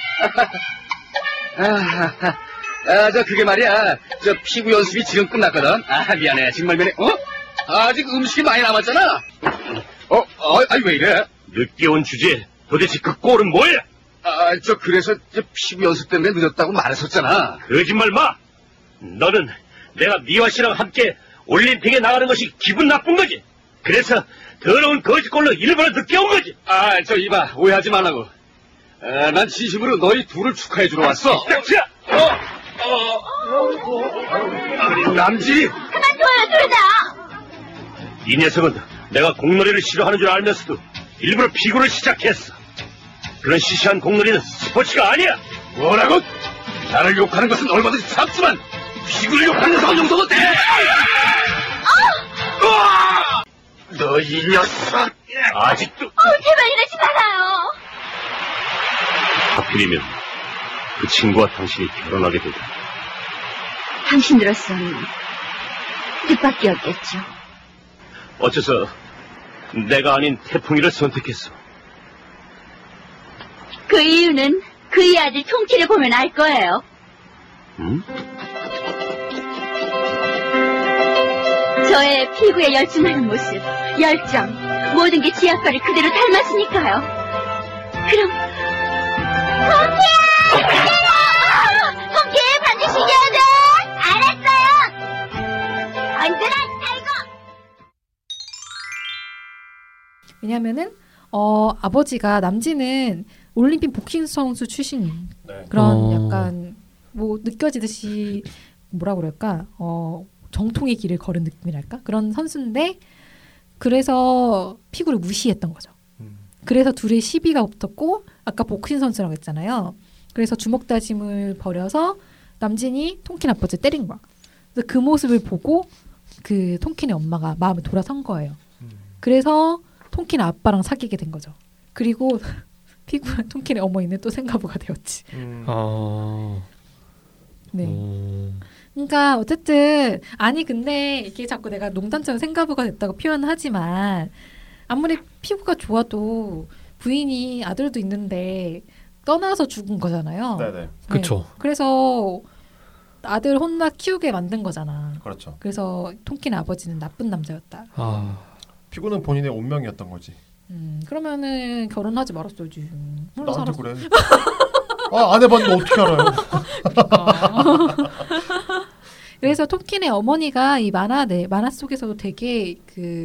그게 말이야. 저 피구 연습이 지금 끝났거든. 미안해. 정말 미안해. 아직 음식이 많이 남았잖아. 왜 이래? 늦게 온 주제에 도대체 그 꼴은 뭐야? 그래서 피구 연습 때문에 늦었다고 말했었잖아. 거짓말 마! 너는 내가 미화 씨랑 함께 올림픽에 나가는 것이 기분 나쁜 거지. 그래서 더러운 거짓꼴로 일부러 늦게 온 거지. 이봐. 오해하지 말라고. 난 진심으로 너희 둘을 축하해주러 왔어. 남진이! 그만둬요, 둘 다! 이 녀석은 내가 공놀이를 싫어하는 줄 알면서도 일부러 피구를 시작했어. 그런 시시한 공놀이는 스포츠가 아니야. 뭐라고? 나를 욕하는 것은 얼마든지 참지만 피구를 욕하는 녀석은 용서도 돼. 너 이 녀석 아직도 제발 이러지 말아요. 하필이면 그 친구와 당신이 결혼하게 되다. 당신으로서는 뜻밖이 없겠죠. 어째서 내가 아닌 태풍이를 선택했어? 그 이유는 그의 아들 통키를 보면 알 거예요. 응? 저의 피구에 열중하는 모습, 열정, 모든 게 지 아빠를 그대로 닮았으니까요. 그럼 통키야! 통키 반드시 이겨야 돼! 알았어요! 언제나 타이거! 왜냐면은 아버지가 남진은 올림픽 복싱 선수 출신인 그런 약간 뭐 느껴지듯이 뭐라 그럴까 정통의 길을 걸은 느낌이랄까 그런 선수인데 그래서 피구를 무시했던 거죠. 그래서 둘의 시비가 붙었고 아까 복싱 선수라고 했잖아요. 그래서 주먹 다짐을 벌여서 남진이 통킨 아버지를 때린 거야. 그래서 그 모습을 보고 그 통킨의 엄마가 마음이 돌아선 거예요. 그래서 통킨 아빠랑 사귀게 된 거죠. 그리고 피구 통킨의 어머니는 또 생가부가 되었지. 네. 그러니까 어쨌든 아니 근데 이게 자꾸 내가 농담처럼 생가부가 됐다고 표현하지만 아무리 피구가 좋아도 부인이 아들도 있는데 떠나서 죽은 거잖아요. 네네. 그렇죠. 네. 그래서 아들 혼나 키우게 만든 거잖아. 그렇죠. 그래서 통킨 아버지는 나쁜 남자였다. 피구는 본인의 운명이었던 거지. 그러면은 결혼하지 말았어야지. 나한테 그래. 안 해봤는데 어떻게 알아요? 그래서 통킨의 어머니가 이 만화 속에서도 되게 그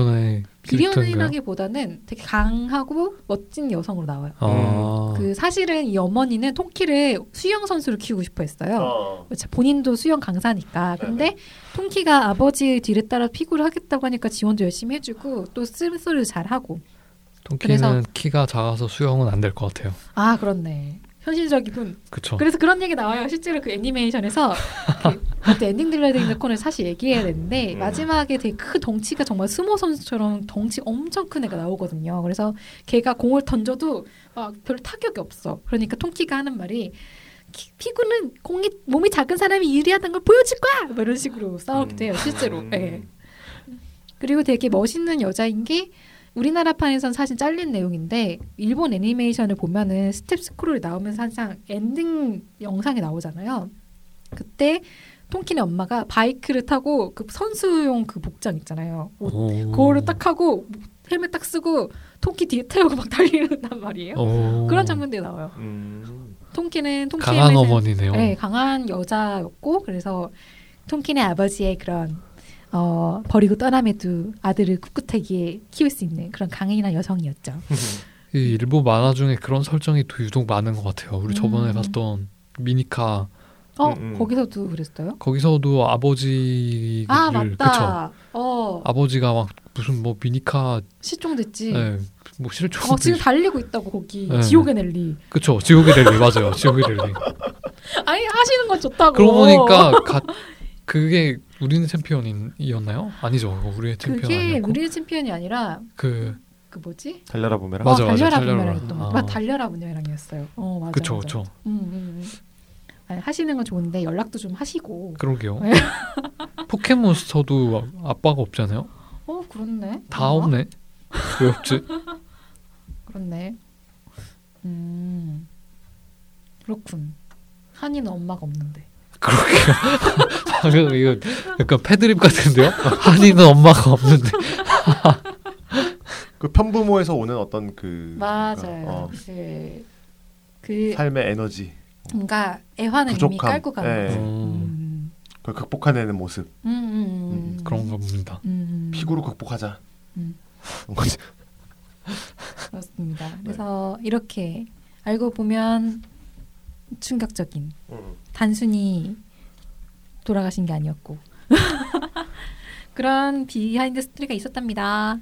비련이라기보다는 되게 강하고 멋진 여성으로 나와요. 그 사실은 이 어머니는 통키를 수영 선수로 키우고 싶어했어요. 본인도 수영 강사니까. 근데 통키가 아버지의 뒤를 따라 피구를 하겠다고 하니까 지원도 열심히 해주고 또 쓸소리도 잘하고. 통키는 그래서 키가 작아서 수영은 안 될 것 같아요. 아 그렇네. 현실적이군. 그쵸. 그래서 그런 얘기 나와요. 실제로 그 애니메이션에서 그때 엔딩 들려야 되는 코너를 사실 얘기해야 되는데 마지막에 되게 큰 덩치가 정말 스모 선수처럼 덩치 엄청 큰 애가 나오거든요. 그래서 걔가 공을 던져도 별 타격이 없어. 그러니까 통키가 하는 말이 피구는 몸이 작은 사람이 유리하다는 걸 보여줄 거야! 뭐 이런 식으로 싸우기도 해요. 실제로. 네. 그리고 되게 멋있는 여자인 게 우리나라 판에선 사실 잘린 내용인데 일본 애니메이션을 보면은 스텝 스크롤이 나오면서 항상 엔딩 영상이 나오잖아요. 그때 통킨의 엄마가 바이크를 타고 그 선수용 그 복장 있잖아요. 그거를 딱 하고 헬멧 딱 쓰고 통키 뒤에 태우고 막 달리는단 말이에요. 그런 장면들이 나와요. 통키는 강한 어머니네요. 네, 강한 여자였고 그래서 통킨의 아버지의 그런 버리고 떠남에도 아들을 꿋꿋하게 키울 수 있는 그런 강인한 여성이었죠. 이 일본 만화 중에 그런 설정이 또 유독 많은 것 같아요. 우리 저번에 봤던 미니카. 거기서도 그랬어요? 거기서도 아버지를 맞다. 아버지가 막 무슨 뭐 미니카 실종됐지. 네, 뭐 실종. 지금 달리고 있다고 거기 네. 지옥의 랠리. 그쵸, 지옥의 랠리 맞아요. 지옥의 랠리. 아니 하시는 건 좋다고. 그러고 보니까 그게 우리는 챔피언이었나요? 아니죠. 우리의 챔피언 그게 아니었고. 우리의 챔피언이 아니라 그 뭐지? 달려라 부메랑. 맞아, 달려라 달려라 부메랑이었던 거. 맞아, 달려라 부메랑이었어요. 맞아. 그쵸. 아니, 하시는 건 좋은데 연락도 좀 하시고. 그러게요. 포켓몬스터도 아빠가 없잖아요. 그렇네. 다 없네. 왜 없지? 그렇네. 그렇군. 한이는 엄마가 없는데. 그러게요. 방금 이거 약간 패드립 같은데요? 한이는 엄마가 없는데. 그 편부모에서 오는 어떤 그 맞아요. 그 삶의 에너지. 뭔가 애환을 이미 깔고 가는 거죠. 그걸 극복해내는 모습. 그런가 봅니다. 피구로 극복하자. 그렇습니다. 그래서 이렇게 알고 보면 충격적인 단순히 돌아가신 게 아니었고 그런 비하인드 스토리가 있었답니다.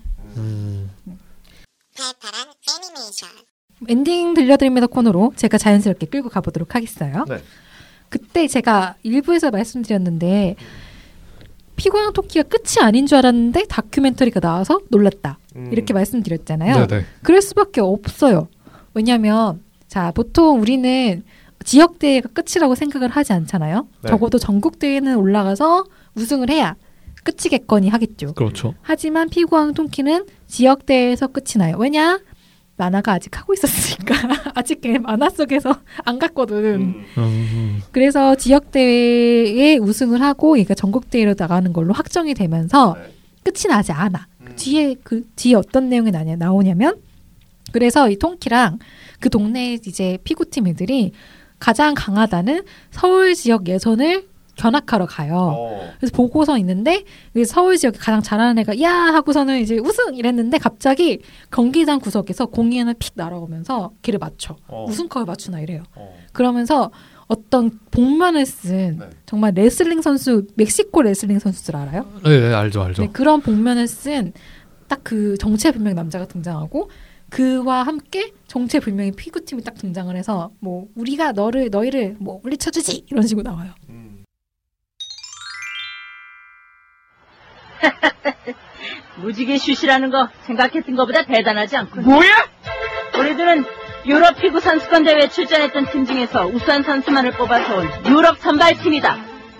팔팔한 애니메이션. 엔딩 들려드립니다 코너로 제가 자연스럽게 끌고 가보도록 하겠어요. 네. 그때 제가 일부에서 말씀드렸는데 피구왕 통키가 끝이 아닌 줄 알았는데 다큐멘터리가 나와서 놀랐다. 이렇게 말씀드렸잖아요. 네네. 그럴 수밖에 없어요. 왜냐하면 자 보통 우리는 지역대회가 끝이라고 생각을 하지 않잖아요. 네. 적어도 전국대회는 올라가서 우승을 해야 끝이겠거니 하겠죠. 그렇죠. 하지만 피구왕 통키는 지역대회에서 끝이 나요. 왜냐? 만화가 아직 하고 있었으니까 아직 만화 속에서 안 갔거든. 그래서 지역대회에 우승을 하고 그러니까 전국대회로 나가는 걸로 확정이 되면서 끝이 나지 않아. 뒤에 어떤 내용이 나오냐면 그래서 이 통키랑 그 동네 이제 피구팀 애들이 가장 강하다는 서울 지역 예선을 견학하러 가요. 그래서 보고서 있는데 서울 지역에 가장 잘하는 애가 야 하고서는 이제 우승 이랬는데 갑자기 경기장 구석에서 공이 하나 픽 날아오면서 걔를 맞춰. 우승컵을 맞추나 이래요. 그러면서 어떤 복면을 쓴 정말 레슬링 선수 멕시코 레슬링 선수들 알아요? 네, 알죠. 네, 그런 복면을 쓴 딱 그 정체불명 남자가 등장하고 그와 함께 정체불명의 피구팀이 딱 등장을 해서 뭐 우리가 너희를 뭐 물리쳐주지 이런 식으로 나와요. 무지개 슛이라는 거 생각했던 것보다 대단하지 않군. 뭐야? 우리들은 유럽 피구 선수권 대회에 출전했던 팀 중에서 우수한 선수만을 뽑아서 온 유럽 선발팀이다.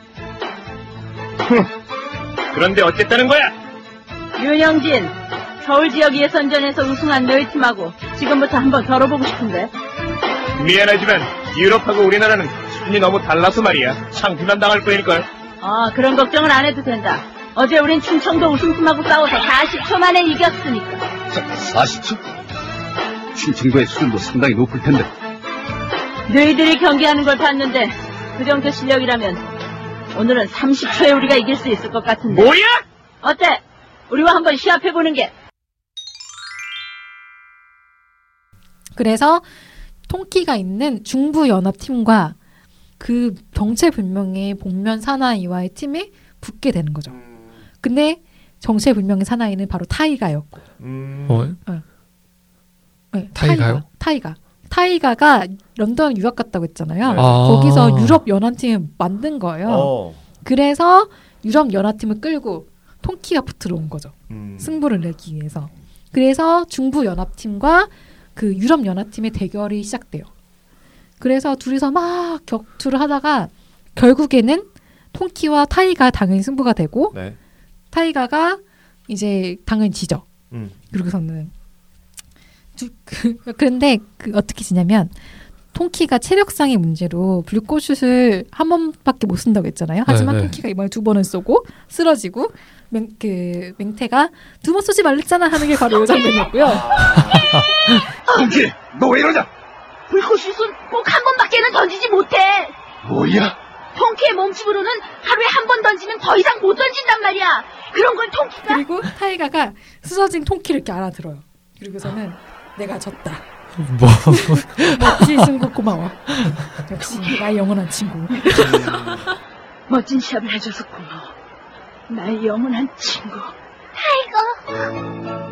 그런데 어쨌다는 거야? 윤영진, 서울 지역 예선전에서 우승한 너희 팀하고 지금부터 한번 겨뤄보고 싶은데. 미안하지만 유럽하고 우리나라는 수준이 너무 달라서 말이야. 창피만 당할 뿐일걸. 그런 걱정은 안 해도 된다. 어제 우린 충청도 우승팀하고 싸워서 40초 만에 이겼으니까. 40초? 충청도의 수준도 상당히 높을 텐데. 너희들이 경기하는 걸 봤는데 그 정도 실력이라면 오늘은 30초에 우리가 이길 수 있을 것 같은데. 뭐야? 어때? 우리와 한번 시합해보는 게. 그래서 통키가 있는 중부연합팀과 그 정체불명의 복면 사나이와의 팀에 붙게 되는 거죠. 근데 정체불명의 사나이는 바로 타이가였고. 네, 타이가요? 타이가가 런던 유학 갔다고 했잖아요. 거기서 유럽 연합팀을 만든 거예요. 그래서 유럽 연합팀을 끌고 통키가 붙으러 온 거죠. 승부를 내기 위해서. 그래서 중부 연합팀과 그 유럽 연합팀의 대결이 시작돼요. 그래서 둘이서 막 격투를 하다가 결국에는 통키와 타이가 당연히 승부가 되고 타이가가 이제 당연히 지죠. 그러고서는 그런데 어떻게 지냐면 통키가 체력상의 문제로 불꽃슛을 한 번밖에 못 쓴다고 했잖아요. 하지만 통키가 이번에 2번을 쏘고 쓰러지고 맹태가 2번 쏘지 말랬잖아 하는 게 바로 이 장면이었고요. 통키, 너 왜 이러냐? 불꽃슛은 꼭 한 번밖에는 던지지 못해. 뭐야? 통키의 몸집으로는 하루에 한 번 던지면 더 이상 못 던진단 말이야. 그런 걸 통키가. 그리고 타이가가 쓰러진 통키를 이렇게 알아들어요. 그리고서는 내가 졌다. 멋진 승부 고마워. 역시 나의 영원한 친구. 멋진 시합을 해줘서 고마워. 나의 영원한 친구. 타이거.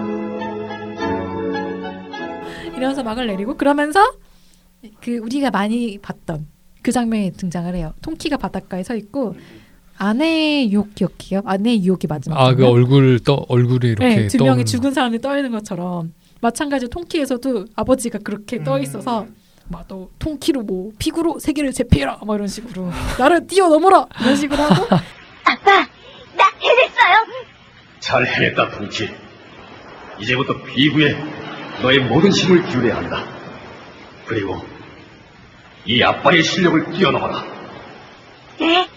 이러면서 막을 내리고 그러면서 그 우리가 많이 봤던 그 장면이 등장을 해요. 통키가 바닷가에 서 있고 아내의 유혹 기억해요? 아내의 유혹이 마지막. 그 얼굴이 이렇게 두 명이 죽은 사람이 떠 있는 것처럼 마찬가지로 통키에서도 아버지가 그렇게 떠 있어서 막 너 통키로 뭐 피구로 세계를 제패해라 뭐 이런 식으로 나를 뛰어넘어라 이런 식으로 하고 아빠, 나 해냈어요. 잘 해냈다, 통키. 이제부터 피구에 너의 모든 힘을 기울여야 한다. 그리고 이 아빠의 실력을 뛰어넘어라. 네,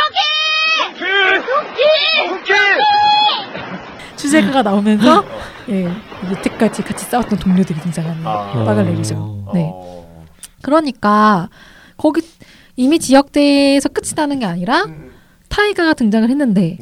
통키! 주제가가 나오면서 여태까지 같이 싸웠던 동료들이 등장하는 막을 내리죠. 네. 그러니까 거기 이미 지역대회에서 끝이 나는 게 아니라 타이가가 등장을 했는데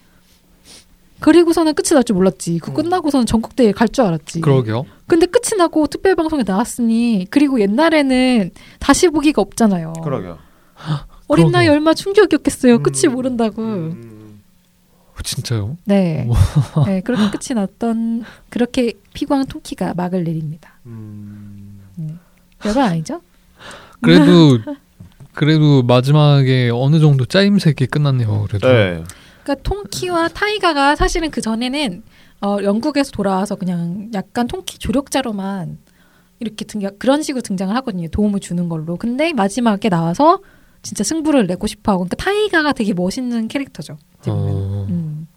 그리고서는 끝이 날 줄 몰랐지. 끝나고서는 전국대회에 갈 줄 알았지. 그러게요. 근데 끝이 나고 특별방송에 나왔으니 그리고 옛날에는 다시 보기가 없잖아요. 그러게요. 어린 나이 얼마나 충격이었겠어요. 끝이 모른다고. 진짜요? 네. 네, 그렇게 끝이 났던 그렇게 피구왕 통키가 막을 내립니다. 별거 아니죠? 그래도 그래도 마지막에 어느 정도 짜임새게 끝났네요. 그래도. 네. 그러니까 통키와 타이가가 사실은 그 전에는 영국에서 돌아와서 그냥 약간 통키 조력자로만 이렇게 그런 식으로 등장을 하거든요. 도움을 주는 걸로. 근데 마지막에 나와서 진짜 승부를 내고 싶어하고. 그러니까 타이가가 되게 멋있는 캐릭터죠. 근데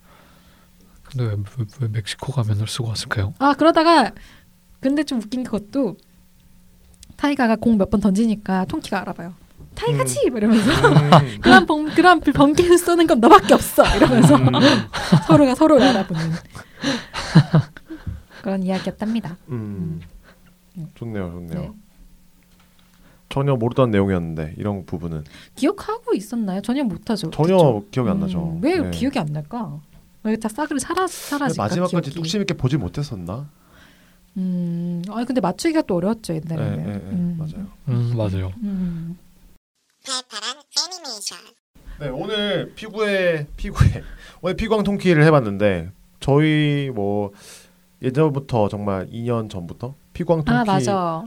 왜 멕시코 가면을 쓰고 왔을까요? 그러다가 근데 좀 웃긴 것도 타이가가 공 몇 번 던지니까 통키가 알아봐요. 타이가지 이러면서 그런 번개를 쏘는 건 너밖에 없어 이러면서 서로가 서로를 알아보는 그런 이야기였답니다. 좋네요. 네. 전혀 모르던 내용이었는데 이런 부분은 기억하고 있었나요? 전혀 못하죠. 전혀 그쵸? 기억이 안 나죠. 왜 네. 기억이 안 날까? 왜 다 싸그리 사라질까? 마지막까지 뚝심 있게 보지 못했었나? 근데 맞추기가 또 어려웠죠 옛날에는. 맞아요. 팔팔한 애니메이션. 네, 오늘 오늘 피구왕 통키를 해봤는데 저희 뭐 예전부터 정말 2년 전부터 피구왕 통키 맞아.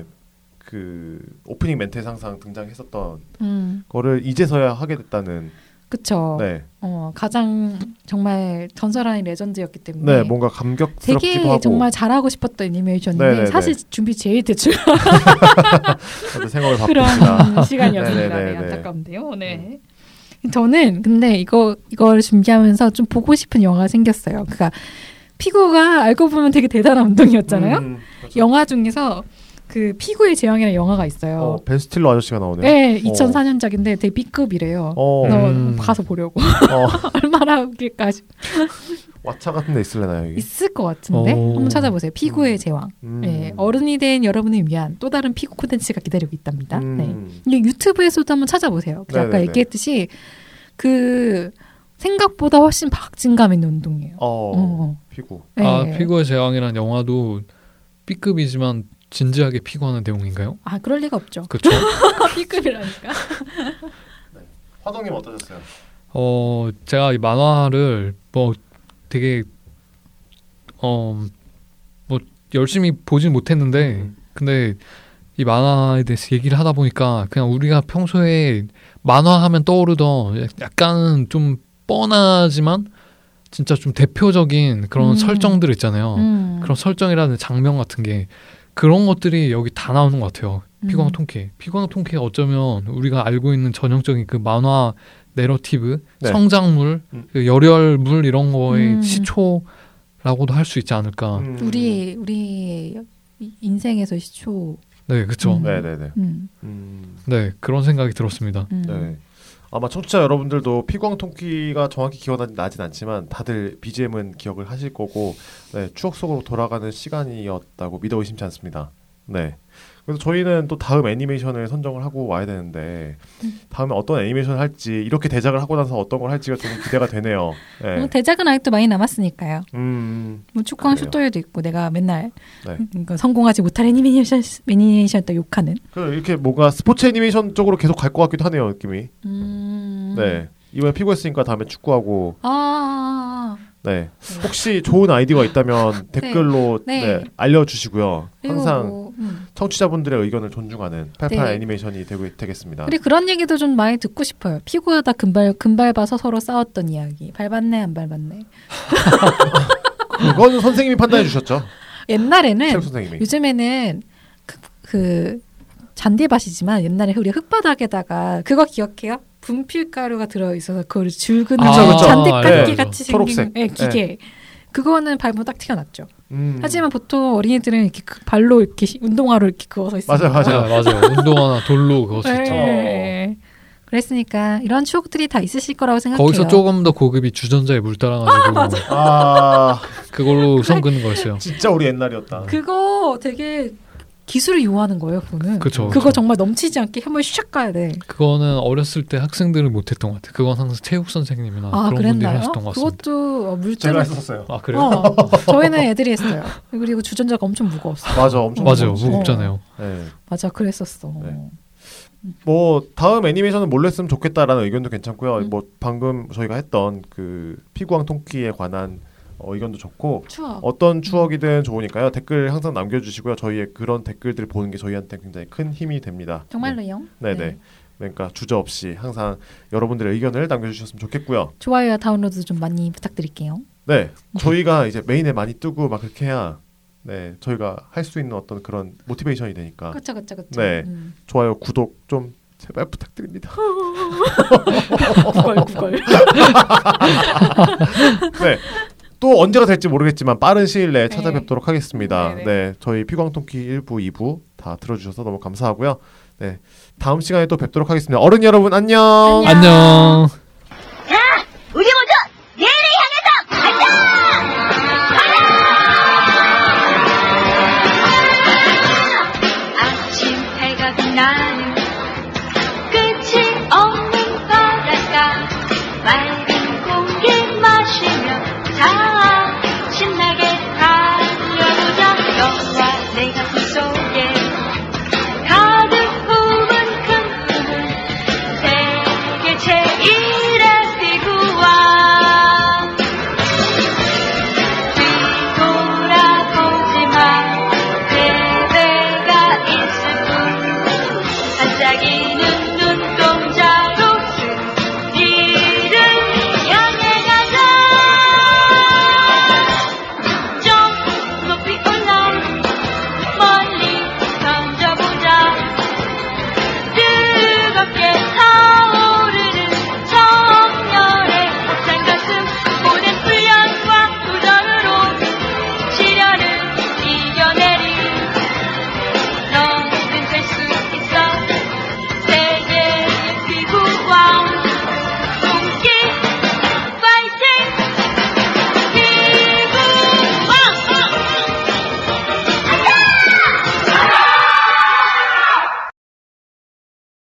그 오프닝 멘트에 항상 등장했었던 거를 이제서야 하게 됐다는. 그쵸. 네. 가장 정말 전설한 레전드였기 때문에. 네, 뭔가 감격스럽기도 되게 하고. 정말 잘하고 싶었던 애니메이션인데 네네네. 사실 준비 제일 대충. 저도 생각을 그런 바쁩니다. 시간이었습니다. 네, 안타까운데요. 네. 저는 근데 이걸 준비하면서 좀 보고 싶은 영화가 생겼어요. 그러니까 피구가 알고 보면 되게 대단한 운동이었잖아요. 그렇죠. 영화 중에서 그 피구의 제왕이라는 영화가 있어요. 벤 스틸러 아저씨가 나오네요. 네, 2004년작인데 되게 B급이래요. 가서 보려고. 얼마나 웃길까. 왓챠 같은 데 있을래나요? 여기? 있을 것 같은데 한번 찾아보세요. 피구의 제왕. 네, 어른이 된 여러분을 위한 또 다른 피구 콘텐츠가 기다리고 있답니다. 네. 유튜브에서도 한번 찾아보세요. 아까 얘기했듯이 그 생각보다 훨씬 박진감 있는 운동이에요. 피구. 네. 피구의 제왕이라는 영화도 B급이지만 진지하게 피구하는 내용인가요? 그럴 리가 없죠. 그렇죠. B급이라니까. 네. 화동님 어떠셨어요? 제가 이 만화를 뭐 되게 뭐 열심히 보진 못했는데 근데 이 만화에 대해서 얘기를 하다 보니까 그냥 우리가 평소에 만화하면 떠오르던 약간 좀 뻔하지만 진짜 좀 대표적인 그런 설정들 있잖아요. 그런 설정이라는 장면 같은 게 그런 것들이 여기 다 나오는 것 같아요. 피구왕 통키. 피구왕 통키가 어쩌면 우리가 알고 있는 전형적인 그 만화 내러티브, 성장물, 그 열혈물 이런 거의 시초라고도 할 수 있지 않을까. 우리 인생에서 시초. 네, 그렇죠. 네, 그런 생각이 들었습니다. 네. 아마 청취자 여러분들도 피구왕 통키가 정확히 기억나진 않지만 다들 BGM은 기억을 하실 거고 추억 속으로 돌아가는 시간이었다고 믿어 의심치 않습니다. 네. 그래서 저희는 또 다음 애니메이션을 선정을 하고 와야 되는데 다음에 어떤 애니메이션을 할지 이렇게 대작을 하고 나서 어떤 걸 할지가 좀 기대가 되네요. 네. 대작은 아직도 많이 남았으니까요. 뭐 축구왕 슛도요도 있고 내가 맨날 성공하지 못할 애니메이션이었다 욕하는. 이렇게 뭔가 스포츠 애니메이션 쪽으로 계속 갈 것 같기도 하네요, 느낌이. 네. 이번에 피구했으니까 다음에 축구하고. 네. 혹시 좋은 아이디어가 있다면 댓글로 알려주시고요. 항상 청취자분들의 의견을 존중하는 88 애니메이션이 되겠습니다. 그리고 그런 얘기도 좀 많이 듣고 싶어요. 피구하다 금 밟아서 서로 싸웠던 이야기. 밟았네 안 밟았네. 그건 선생님이 판단해 주셨죠. 옛날에는 요즘에는 그 잔디밭이지만 옛날에 우리가 흙바닥에다가 그거 기억해요? 분필가루가 들어있어서 그걸 줄그는 잔디깎기 같이 생긴 기계. 그거는 밟으면 딱 티가 났죠. 하지만 보통 어린이들은 이렇게 발로 이렇게 운동화로 이렇게 그어서 있어요. 맞아요. 운동화나 돌로 그어서 있죠. 그랬으니까 이런 추억들이 다 있으실 거라고 생각해요. 거기서 조금 더 고급이 주전자에 물 따라가지고 그걸로 선 긋는 거였어요. 진짜 우리 옛날이었다. 그거 되게 기술을 요하는 거예요, 그거는. 그거 정말 넘치지 않게 한번 샥 가야 돼. 그거는 어렸을 때 학생들은 못했던 것 같아요. 그건 항상 체육 선생님이나 그런 분들이 하셨던 것 같습니다. 그것도 물질 제가 했었어요. 그래요? 저희는 애들이 했어요. 그리고 주전자가 엄청 무거웠어요. 맞아요, 무겁잖아요. 맞아, 그랬었어. 뭐 다음 애니메이션은 몰래 쓰면 좋겠다라는 의견도 괜찮고요. 뭐 방금 저희가 했던 그 피구왕 통키에 관한 의견도 좋고 어떤 추억이든 좋으니까요. 댓글 항상 남겨주시고요. 저희의 그런 댓글들 보는 게 저희한테 굉장히 큰 힘이 됩니다. 정말로요? 네네. 그러니까 주저없이 항상 여러분들의 의견을 남겨주셨으면 좋겠고요. 좋아요와 다운로드 좀 많이 부탁드릴게요. 네, 저희가 이제 메인에 많이 뜨고 막 그렇게 해야 네 저희가 할 수 있는 어떤 그런 모티베이션이 되니까. 그렇죠. 네, 좋아요, 구독 좀 제발 부탁드립니다. 구걸. 네. 또 언제가 될지 모르겠지만 빠른 시일 내에 찾아뵙도록 하겠습니다. 네, 저희 피광통키 1부, 2부 다 들어주셔서 너무 감사하고요. 네, 다음 시간에 또 뵙도록 하겠습니다. 어른 여러분 안녕. 안녕. 자, 우리 모두 내일을 향해서 가자! 아침 해가 빛나